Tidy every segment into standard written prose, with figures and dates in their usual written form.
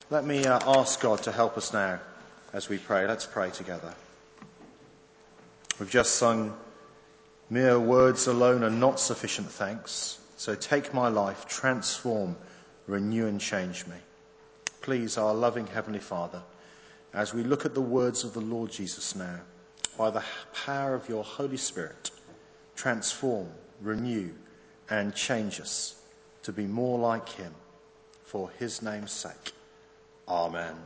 Let me ask God to help us now as we pray. Let's pray together. We've just sung, mere words alone are not sufficient thanks. So take my life, transform, renew and change me. Please, our loving Heavenly Father, as we look at the words of the Lord Jesus now, by the power of your Holy Spirit, transform, renew and change us to be more like him for his name's sake. Amen.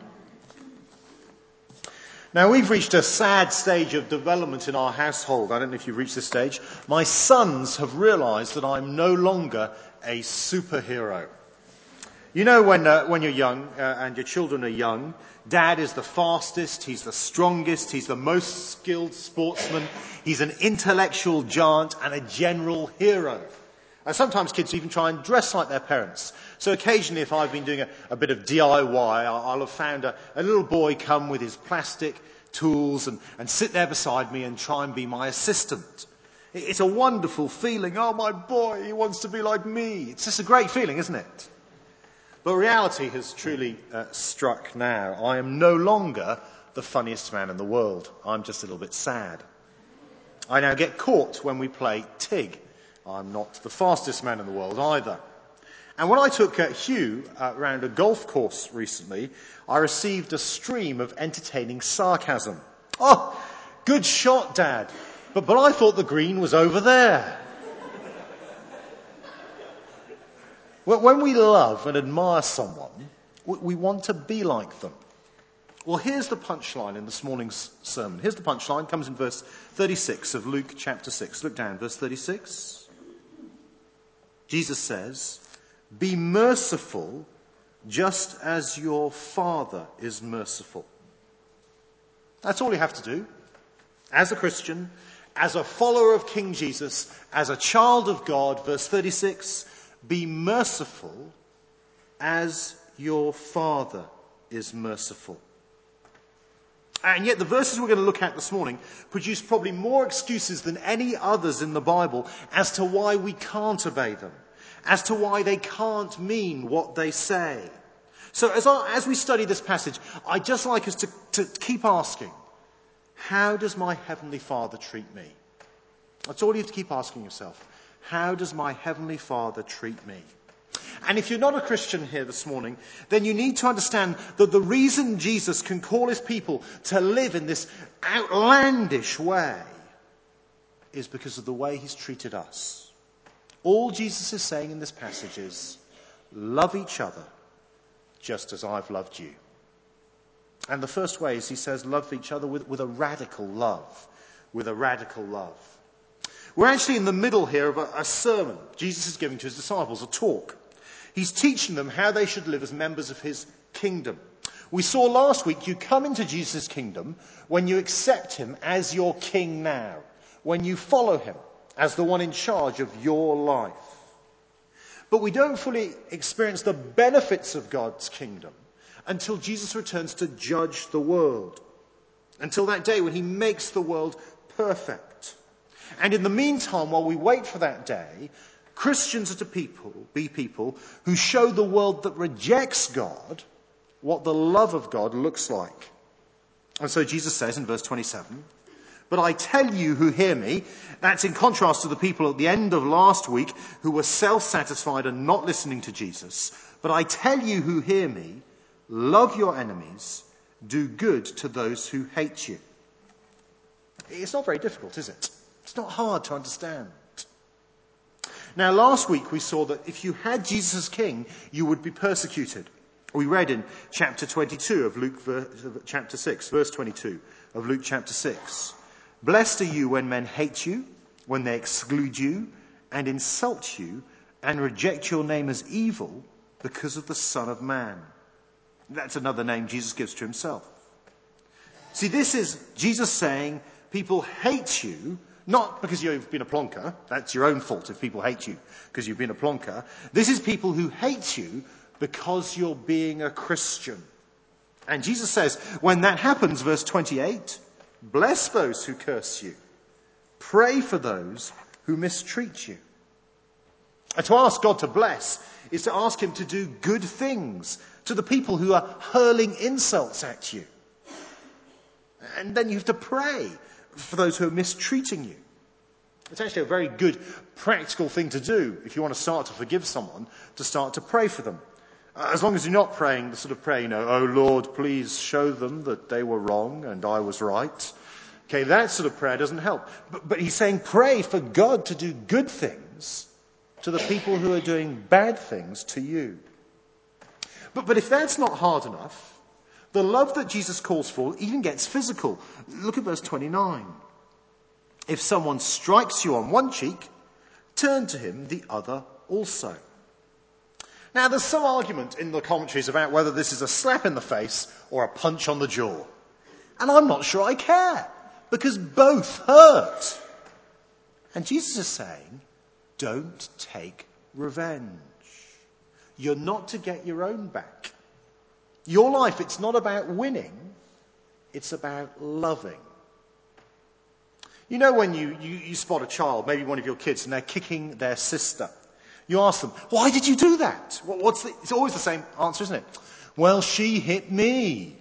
Now, we've reached a sad stage of development in our household. I don't know if you've reached this stage. My sons have realised that I'm no longer a superhero. You know, when you're young and your children are young, Dad is the fastest, he's the strongest, he's the most skilled sportsman, he's an intellectual giant and a general hero. And sometimes kids even try and dress like their parents. So occasionally, if I've been doing a bit of DIY, I'll have found a little boy come with his plastic tools and sit there beside me and try and be my assistant. It's a wonderful feeling. Oh, my boy, he wants to be like me. It's just a great feeling, isn't it? But reality has truly struck now. I am no longer the funniest man in the world. I'm just a little bit sad. I now get caught when we play Tig. I'm not the fastest man in the world either. And when I took Hugh around a golf course recently, I received a stream of entertaining sarcasm. Oh, good shot, Dad. But I thought the green was over there. When we love and admire someone, we want to be like them. Well, here's the punchline in this morning's sermon. Here's the punchline. It comes in verse 36 of Luke chapter 6. Look down, verse 36. Jesus says, "Be merciful just as your Father is merciful." That's all you have to do. As a Christian, as a follower of King Jesus, as a child of God, verse 36, be merciful as your Father is merciful. And yet the verses we're going to look at this morning produce probably more excuses than any others in the Bible as to why we can't obey them, as to why they can't mean what they say. So as we study this passage, I'd just like us to keep asking, how does my Heavenly Father treat me? That's all you have to keep asking yourself. How does my Heavenly Father treat me? And if you're not a Christian here this morning, then you need to understand that the reason Jesus can call his people to live in this outlandish way is because of the way he's treated us. All Jesus is saying in this passage is, love each other just as I've loved you. And the first way is he says, love each other with a radical love. With a radical love. We're actually in the middle here of a sermon Jesus is giving to his disciples, a talk. He's teaching them how they should live as members of his kingdom. We saw last week you come into Jesus' kingdom when you accept him as your king now, when you follow him as the one in charge of your life. But we don't fully experience the benefits of God's kingdom until Jesus returns to judge the world, until that day when he makes the world perfect. And in the meantime, while we wait for that day, Christians are to be people who show the world that rejects God what the love of God looks like. And so Jesus says in verse 27, "But I tell you who hear me," that's in contrast to the people at the end of last week who were self-satisfied and not listening to Jesus. "But I tell you who hear me, love your enemies, do good to those who hate you." It's not very difficult, is it? It's not hard to understand. Now, last week we saw that if you had Jesus as king, you would be persecuted. We read in chapter 22 of Luke chapter 6, verse 22 of Luke chapter 6. "Blessed are you when men hate you, when they exclude you and insult you and reject your name as evil because of the Son of Man." That's another name Jesus gives to himself. See, this is Jesus saying people hate you not because you've been a plonker. That's your own fault if people hate you because you've been a plonker. This is people who hate you because you're being a Christian. And Jesus says, when that happens, verse 28, "Bless those who curse you. Pray for those who mistreat you." And to ask God to bless is to ask him to do good things to the people who are hurling insults at you. And then you have to pray for those who are mistreating you. It's actually a very good practical thing to do if you want to start to forgive someone, to start to pray for them. As long as you're not praying the sort of prayer, oh Lord, please show them that they were wrong and I was right. Okay, that sort of prayer doesn't help. But he's saying pray for God to do good things to the people who are doing bad things to you. But if that's not hard enough, the love that Jesus calls for even gets physical. Look at verse 29. If someone strikes you on one cheek, turn to him the other also. Now, there's some argument in the commentaries about whether this is a slap in the face or a punch on the jaw. And I'm not sure I care, because both hurt. And Jesus is saying, don't take revenge. You're not to get your own back. Your life, it's not about winning, it's about loving. You know when you spot a child, maybe one of your kids, and they're kicking their sister. You ask them, why did you do that? It's always the same answer, isn't it? Well, she hit me.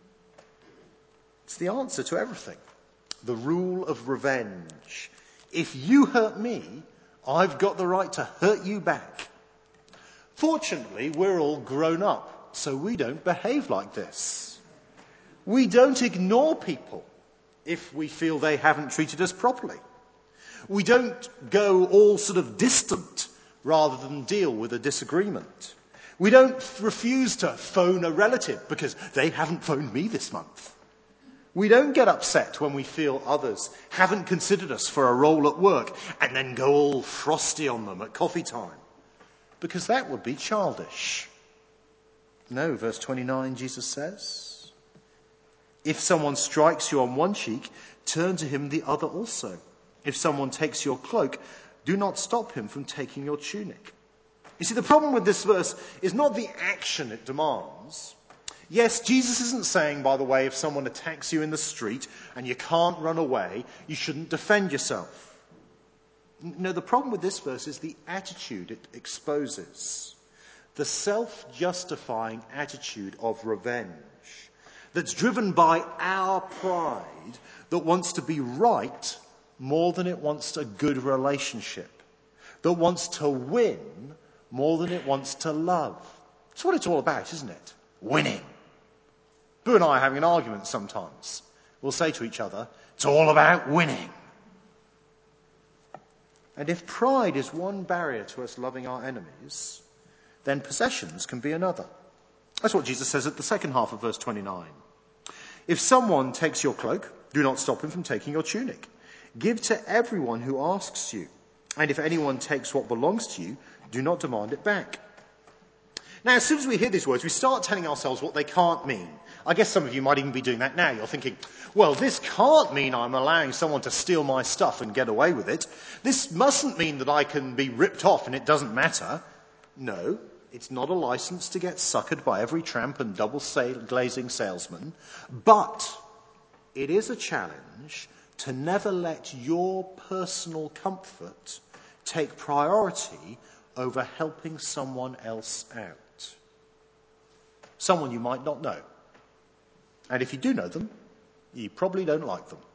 It's the answer to everything. The rule of revenge. If you hurt me, I've got the right to hurt you back. Fortunately, we're all grown up, so we don't behave like this. We don't ignore people if we feel they haven't treated us properly. We don't go all sort of distant rather than deal with a disagreement. We don't refuse to phone a relative because they haven't phoned me this month. We don't get upset when we feel others haven't considered us for a role at work and then go all frosty on them at coffee time, because that would be childish. No, verse 29, Jesus says, if someone strikes you on one cheek, turn to him the other also. If someone takes your cloak, do not stop him from taking your tunic. You see, the problem with this verse is not the action it demands. Yes, Jesus isn't saying, by the way, if someone attacks you in the street and you can't run away, you shouldn't defend yourself. No, the problem with this verse is the attitude it exposes. The self-justifying attitude of revenge that's driven by our pride that wants to be right more than it wants a good relationship, that wants to win more than it wants to love. That's what it's all about, isn't it? Winning. Boo and I are having an argument sometimes. We'll say to each other, it's all about winning. And if pride is one barrier to us loving our enemies, then possessions can be another. That's what Jesus says at the second half of verse 29. If someone takes your cloak, do not stop him from taking your tunic. Give to everyone who asks you. And if anyone takes what belongs to you, do not demand it back. Now, as soon as we hear these words, we start telling ourselves what they can't mean. I guess some of you might even be doing that now. You're thinking, well, this can't mean I'm allowing someone to steal my stuff and get away with it. This mustn't mean that I can be ripped off and it doesn't matter. No, it's not a license to get suckered by every tramp and double-glazing salesman. But it is a challenge to never let your personal comfort take priority over helping someone else out. Someone you might not know. And if you do know them, you probably don't like them.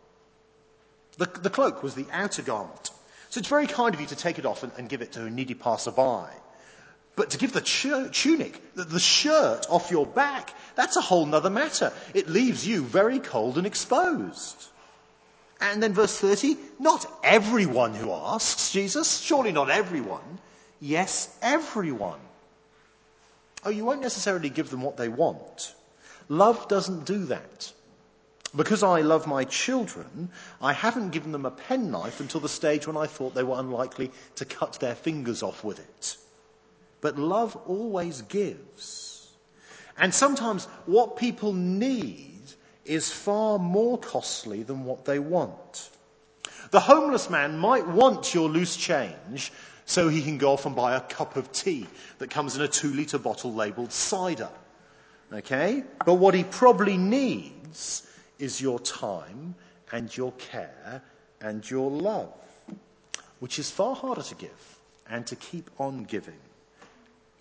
The cloak was the outer garment. So it's very kind of you to take it off and give it to a needy passerby. But to give the tunic, the shirt off your back, that's a whole nother matter. It leaves you very cold and exposed. And then verse 30, not everyone who asks, Jesus. Surely not everyone. Yes, everyone. Oh, you won't necessarily give them what they want. Love doesn't do that. Because I love my children, I haven't given them a penknife until the stage when I thought they were unlikely to cut their fingers off with it. But love always gives. And sometimes what people need is far more costly than what they want. The homeless man might want your loose change so he can go off and buy a cup of tea that comes in a 2-litre bottle labelled cider. Okay? But what he probably needs is your time and your care and your love, which is far harder to give and to keep on giving.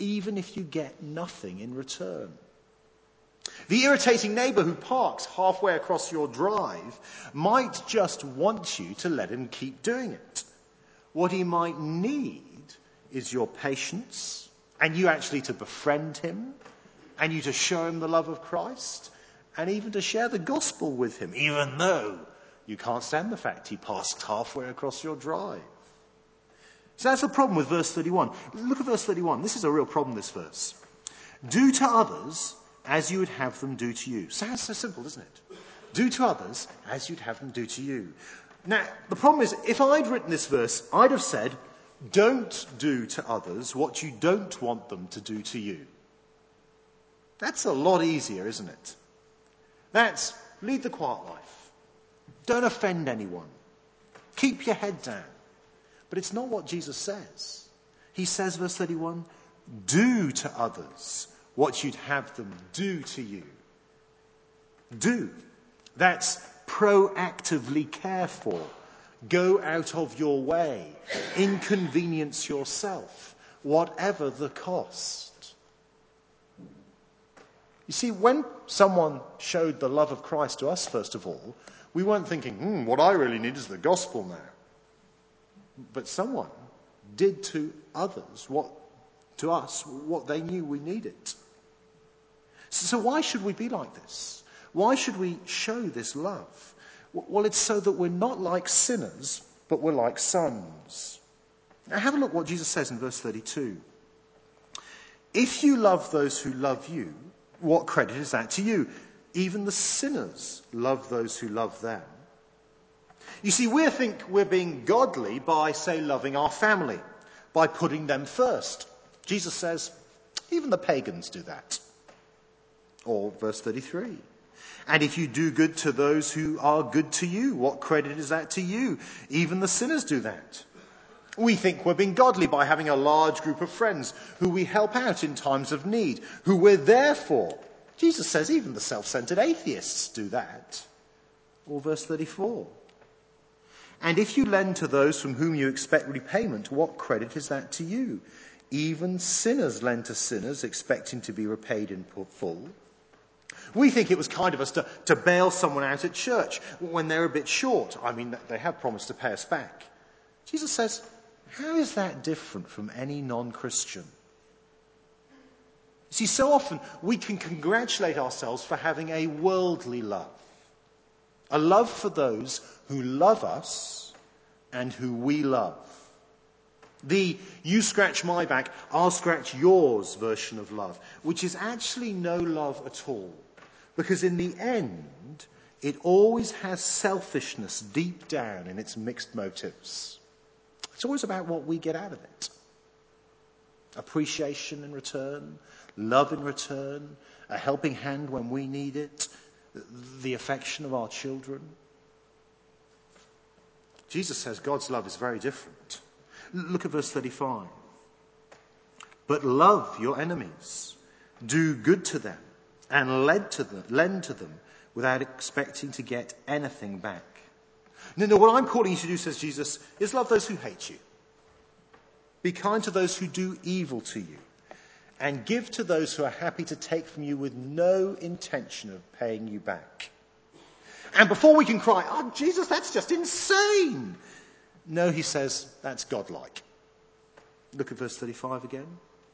even if you get nothing in return. The irritating neighbour who parks halfway across your drive might just want you to let him keep doing it. What he might need is your patience, and you actually to befriend him, and you to show him the love of Christ, and even to share the gospel with him, even though you can't stand the fact he passed halfway across your drive. So that's the problem with verse 31. Look at verse 31. This is a real problem, this verse. Do to others as you would have them do to you. Sounds so simple, doesn't it? Do to others as you'd have them do to you. Now, the problem is, if I'd written this verse, I'd have said, don't do to others what you don't want them to do to you. That's a lot easier, isn't it? That's lead the quiet life. Don't offend anyone. Keep your head down. But it's not what Jesus says. He says, verse 31, do to others what you'd have them do to you. Do. That's proactively care for. Go out of your way. Inconvenience yourself, whatever the cost. You see, when someone showed the love of Christ to us, first of all, we weren't thinking, what I really need is the gospel now. But someone did to others what they knew we needed. So why should we be like this? Why should we show this love? Well, it's so that we're not like sinners, but we're like sons. Now have a look what Jesus says in verse 32. If you love those who love you, what credit is that to you? Even the sinners love those who love them. You see, we think we're being godly by, say, loving our family, by putting them first. Jesus says, even the pagans do that. Or verse 33. And if you do good to those who are good to you, what credit is that to you? Even the sinners do that. We think we're being godly by having a large group of friends who we help out in times of need, who we're there for. Jesus says even the self-centered atheists do that. Or verse 34. And if you lend to those from whom you expect repayment, what credit is that to you? Even sinners lend to sinners, expecting to be repaid in full. We think it was kind of us to bail someone out at church when they're a bit short. I mean, they have promised to pay us back. Jesus says, how is that different from any non-Christian? See, so often we can congratulate ourselves for having a worldly love. A love for those who love us and who we love. The you scratch my back, I'll scratch yours version of love, which is actually no love at all. Because in the end, it always has selfishness deep down in its mixed motives. It's always about what we get out of it. Appreciation in return, love in return, a helping hand when we need it, the affection of our children. Jesus says God's love is very different. Look at verse 35. But love your enemies, do good to them, and lend to them without expecting to get anything back. No, what I'm calling you to do, says Jesus, is love those who hate you. Be kind to those who do evil to you, and give to those who are happy to take from you with no intention of paying you back. And before we can cry, oh, Jesus, that's just insane. No, he says, that's godlike. Look at verse 35 again.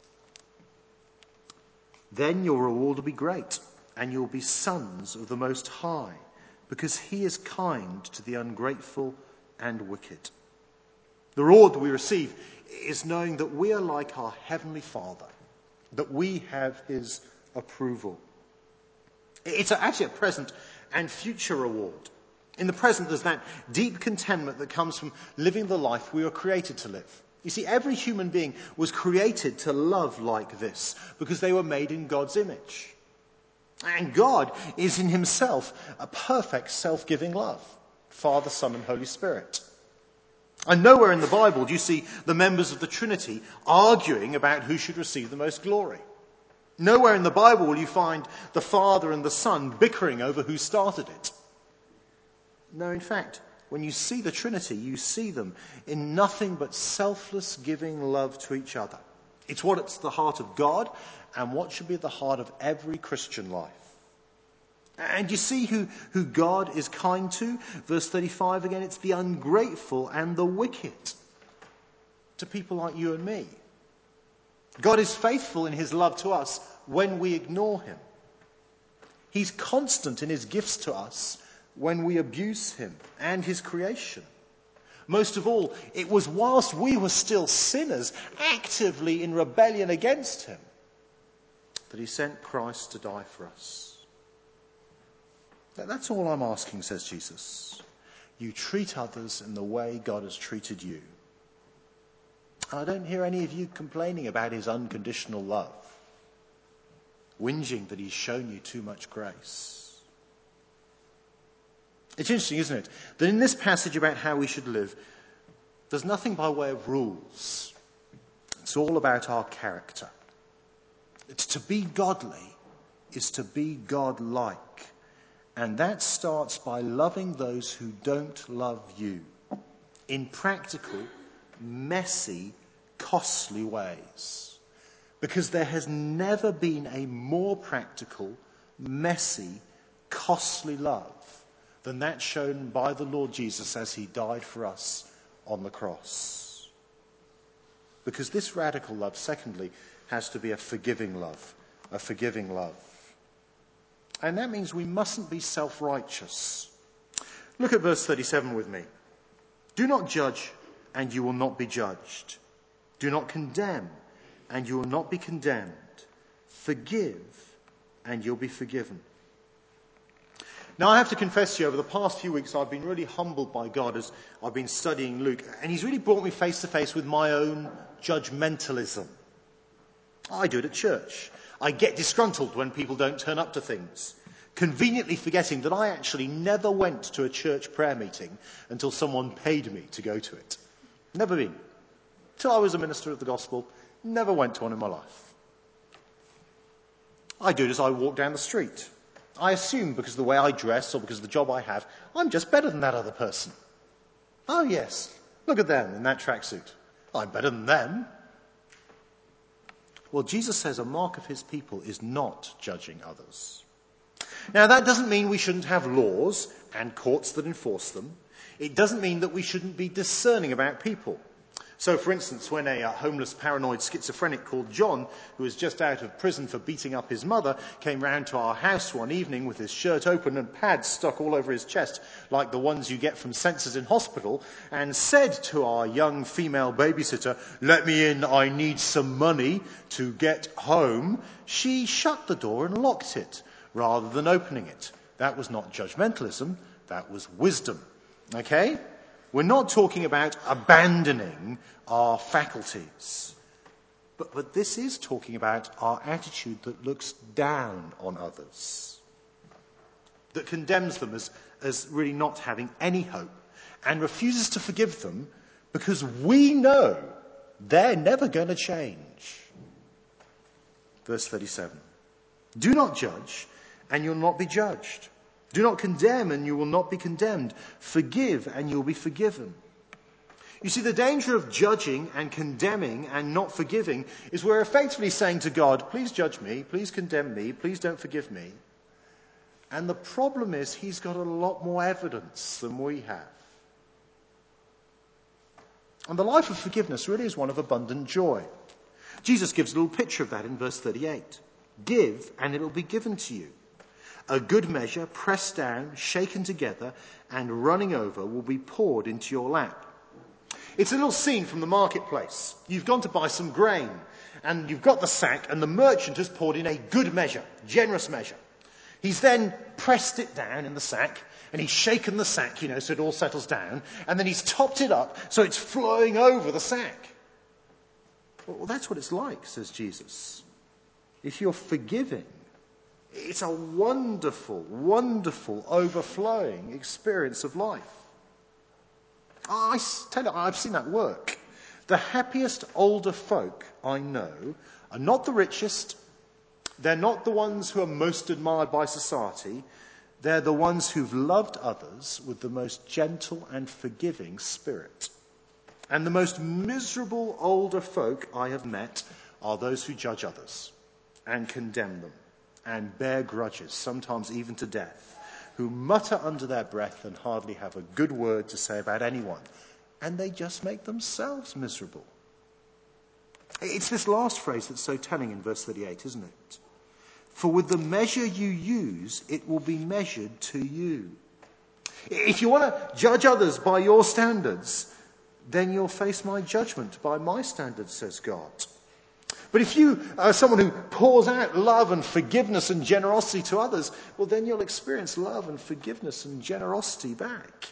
Then your reward will be great, and you'll be sons of the Most High, because he is kind to the ungrateful and wicked. The reward that we receive is knowing that we are like our Heavenly Father, that we have his approval. It's actually a present and future reward. In the present, there's that deep contentment that comes from living the life we were created to live. You see, every human being was created to love like this because they were made in God's image. And God is in himself a perfect self-giving love. Father, Son, and Holy Spirit. And nowhere in the Bible do you see the members of the Trinity arguing about who should receive the most glory. Nowhere in the Bible will you find the Father and the Son bickering over who started it. No, in fact, when you see the Trinity, you see them in nothing but selfless giving love to each other. It's what's at the heart of God and what should be at the heart of every Christian life. And you see who God is kind to? Verse 35 again, it's the ungrateful and the wicked. To people like you and me. God is faithful in his love to us when we ignore him. He's constant in his gifts to us when we abuse him and his creation. Most of all, it was whilst we were still sinners, actively in rebellion against him, that he sent Christ to die for us. That's all I'm asking, says Jesus. You treat others in the way God has treated you. I don't hear any of you complaining about his unconditional love, whinging that he's shown you too much grace. It's interesting, isn't it, that in this passage about how we should live, there's nothing by way of rules. It's all about our character. It's to be godly is to be God-like. And that starts by loving those who don't love you in practical, messy, costly ways. Because there has never been a more practical, messy, costly love than that shown by the Lord Jesus as he died for us on the cross. Because this radical love, secondly, has to be a forgiving love. A forgiving love. And that means we mustn't be self-righteous. Look at verse 37 with me. Do not judge, and you will not be judged. Do not condemn, and you will not be condemned. Forgive, and you'll be forgiven. Now, I have to confess to you, over the past few weeks, I've been really humbled by God as I've been studying Luke, and he's really brought me face to face with my own judgmentalism. I do it at church. I get disgruntled when people don't turn up to things, conveniently forgetting that I actually never went to a church prayer meeting until someone paid me to go to it. Never been. Till I was a minister of the gospel, never went to one in my life. I do it as I walk down the street. I assume because of the way I dress or because of the job I have, I'm just better than that other person. Oh yes, look at them in that tracksuit. I'm better than them. Well, Jesus says a mark of his people is not judging others. Now, that doesn't mean we shouldn't have laws and courts that enforce them. It doesn't mean that we shouldn't be discerning about people. So, for instance, when a homeless paranoid schizophrenic called John, who was just out of prison for beating up his mother, came round to our house one evening with his shirt open and pads stuck all over his chest, like the ones you get from censors in hospital, and said to our young female babysitter, "Let me in, I need some money to get home," she shut the door and locked it, rather than opening it. That was not judgmentalism, that was wisdom. Okay? We're not talking about abandoning our faculties. But this is talking about our attitude that looks down on others, that condemns them as really not having any hope, and refuses to forgive them because we know they're never going to change. Verse 37. Do not judge, and you'll not be judged. Do not condemn, and you will not be condemned. Forgive, and you'll be forgiven. You see, the danger of judging and condemning and not forgiving is we're effectively saying to God, please judge me, please condemn me, please don't forgive me. And the problem is he's got a lot more evidence than we have. And the life of forgiveness really is one of abundant joy. Jesus gives a little picture of that in verse 38. Give, and it'll be given to you. A good measure, pressed down, shaken together, and running over will be poured into your lap. It's a little scene from the marketplace. You've gone to buy some grain, and you've got the sack, and the merchant has poured in a good measure, generous measure. He's then pressed it down in the sack, and he's shaken the sack, so it all settles down, and then he's topped it up so it's flowing over the sack. Well, that's what it's like, says Jesus. If you're forgiving, it's a wonderful, wonderful, overflowing experience of life. I tell you, I've seen that work. The happiest older folk I know are not the richest. They're not the ones who are most admired by society. They're the ones who've loved others with the most gentle and forgiving spirit. And the most miserable older folk I have met are those who judge others and condemn them and bear grudges, sometimes even to death, who mutter under their breath and hardly have a good word to say about anyone, and they just make themselves miserable. It's this last phrase that's so telling in verse 38, isn't it? For with the measure you use, it will be measured to you. If you want to judge others by your standards, then you'll face my judgment by my standards, says God. But if you are someone who pours out love and forgiveness and generosity to others, well, then you'll experience love and forgiveness and generosity back.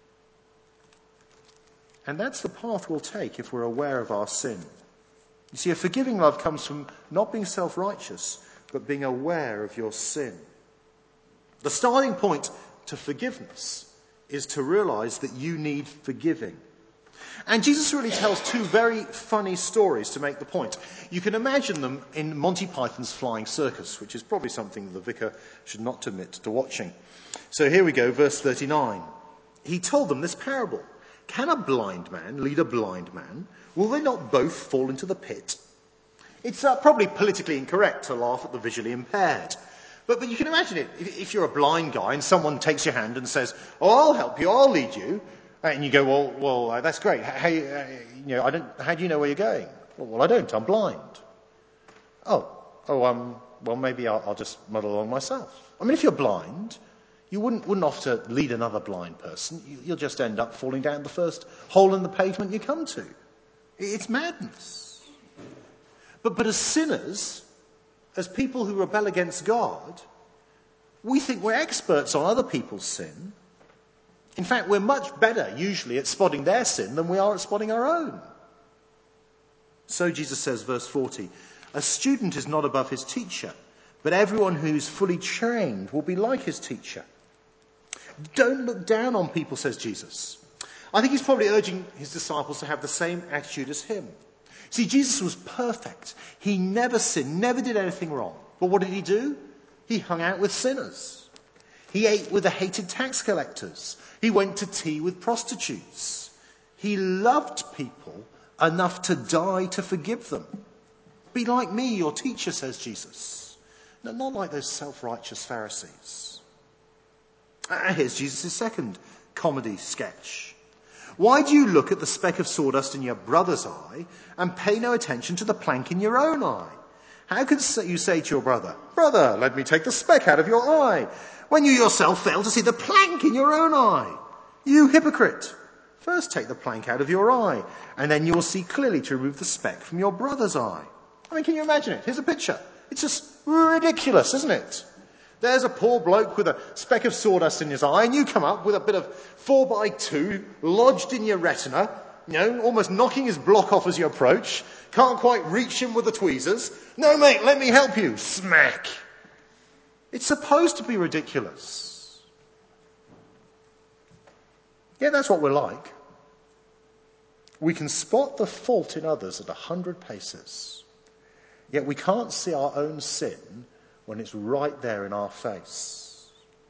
And that's the path we'll take if we're aware of our sin. You see, a forgiving love comes from not being self-righteous, but being aware of your sin. The starting point to forgiveness is to realize that you need forgiving. And Jesus really tells two very funny stories to make the point. You can imagine them in Monty Python's Flying Circus, which is probably something the vicar should not admit to watching. So here we go, verse 39. He told them this parable. Can a blind man lead a blind man? Will they not both fall into the pit? It's probably politically incorrect to laugh at the visually impaired. But you can imagine it. If you're a blind guy and someone takes your hand and says, "Oh, I'll help you, I'll lead you," and you go, "Well, that's great. How do you know where you're going?" Well, I don't. I'm blind. Well, maybe I'll just muddle along myself. I mean, if you're blind, you wouldn't offer to lead another blind person. You'll just end up falling down the first hole in the pavement you come to. It's madness. But as sinners, as people who rebel against God, we think we're experts on other people's sin. In fact, we're much better usually at spotting their sin than we are at spotting our own. So Jesus says, verse 40, a student is not above his teacher, but everyone who's fully trained will be like his teacher. Don't look down on people, says Jesus. I think he's probably urging his disciples to have the same attitude as him. See, Jesus was perfect. He never sinned, never did anything wrong. But what did he do? He hung out with sinners. He ate with the hated tax collectors. He went to tea with prostitutes. He loved people enough to die to forgive them. Be like me, your teacher, says Jesus. No, not like those self-righteous Pharisees. Here's Jesus' second comedy sketch. Why do you look at the speck of sawdust in your brother's eye and pay no attention to the plank in your own eye? How can you say to your brother, "Brother, let me take the speck out of your eye," when you yourself fail to see the plank in your own eye? You hypocrite! First take the plank out of your eye, and then you will see clearly to remove the speck from your brother's eye. I mean, can you imagine it? Here's a picture. It's just ridiculous, isn't it? There's a poor bloke with a speck of sawdust in his eye, and you come up with a bit of 4x2 lodged in your retina, almost knocking his block off as you approach. Can't quite reach him with the tweezers. "No, mate, let me help you." Smack. It's supposed to be ridiculous. Yeah, that's what we're like. We can spot the fault in others at 100 paces, yet we can't see our own sin when it's right there in our face.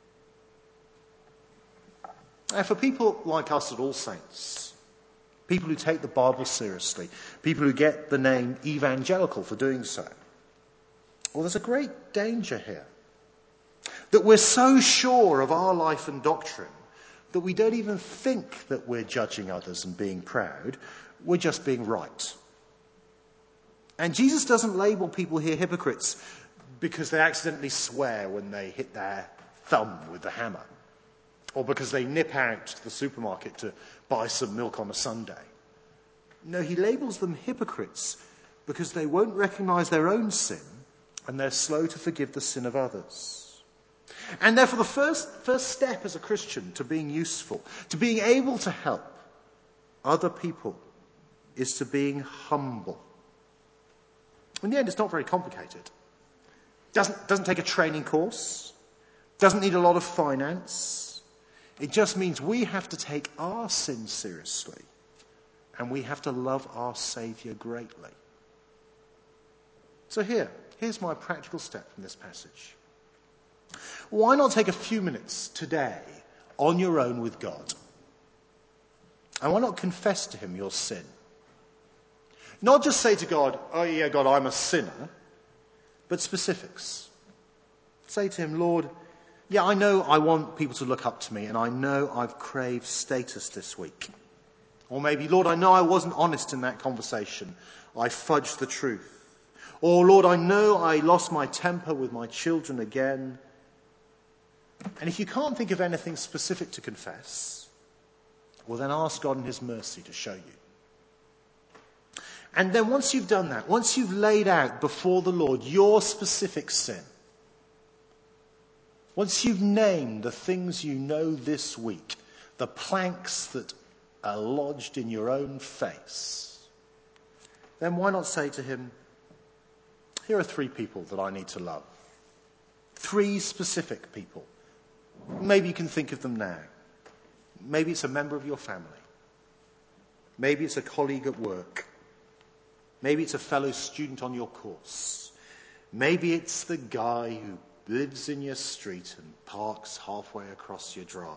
And for people like us at All Saints, people who take the Bible seriously, people who get the name evangelical for doing so, well, there's a great danger here. That we're so sure of our life and doctrine that we don't even think that we're judging others and being proud. We're just being right. And Jesus doesn't label people here hypocrites because they accidentally swear when they hit their thumb with the hammer, or because they nip out to the supermarket to buy some milk on a Sunday. No, he labels them hypocrites because they won't recognize their own sin and they're slow to forgive the sin of others. And therefore the first step as a Christian to being useful, to being able to help other people, is to being humble. In the end, it's not very complicated. Doesn't take a training course. Doesn't need a lot of finance. It just means we have to take our sin seriously. And we have to love our Saviour greatly. So here's my practical step from this passage. Why not take a few minutes today on your own with God? And why not confess to him your sin? Not just say to God, oh yeah, God, I'm a sinner, but specifics. Say to him, Lord, yeah, I know I want people to look up to me, and I know I've craved status this week. Or maybe, Lord, I know I wasn't honest in that conversation. I fudged the truth. Or, Lord, I know I lost my temper with my children again. And if you can't think of anything specific to confess, well, then ask God in his mercy to show you. And then once you've done that, once you've laid out before the Lord your specific sin, once you've named the things you know this week, the planks that are lodged in your own face, then why not say to him, here are 3 people that I need to love. 3 specific people. Maybe you can think of them now. Maybe it's a member of your family. Maybe it's a colleague at work. Maybe it's a fellow student on your course. Maybe it's the guy who lives in your street and parks halfway across your drive.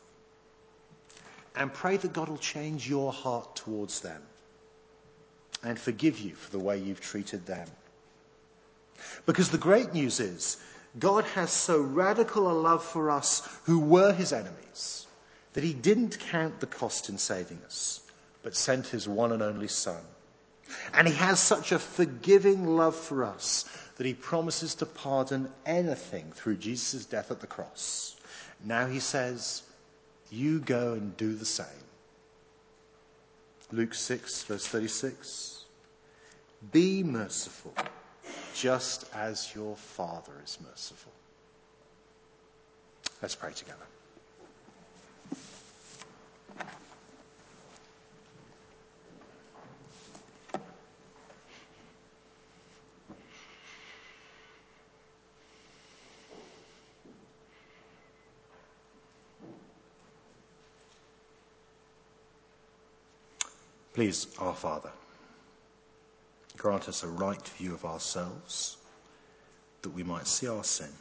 And pray that God will change your heart towards them and forgive you for the way you've treated them. Because the great news is, God has so radical a love for us who were his enemies that he didn't count the cost in saving us, but sent his one and only Son. And he has such a forgiving love for us that he promises to pardon anything through Jesus' death at the cross. Now he says, you go and do the same. Luke 6, verse 36. Be merciful, just as your Father is merciful. Let's pray together. Please, our Father, grant us a right view of ourselves, that we might see our sin.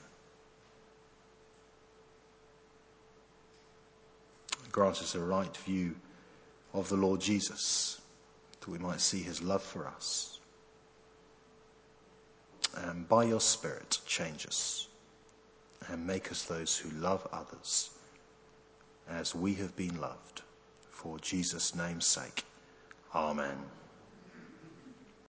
Grant us a right view of the Lord Jesus, that we might see his love for us. And by your Spirit, change us and make us those who love others as we have been loved. For Jesus' name's sake. Amen.